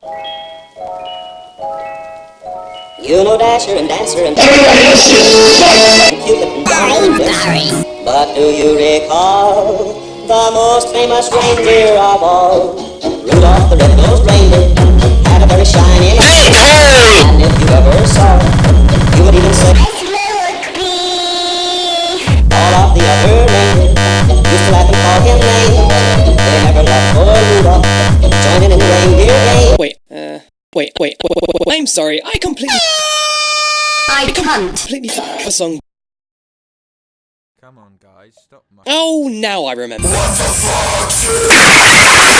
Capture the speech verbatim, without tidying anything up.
You know Dasher and Dancer and Cupid and Donald. But do you recall the most famous reindeer of all? Rudolph the red-nosed reindeer had a very shiny nose. And if you ever saw it, you would even say, all of the other reindeer used to laugh and call him names. They never loved poor Rudolph, joining in the reindeer game. Wait, uh, wait, wait, wait, wait, wait, I'm sorry, I completely... I can't. completely forgot the song. Come on, guys, stop. Oh, now I remember. What the fuck?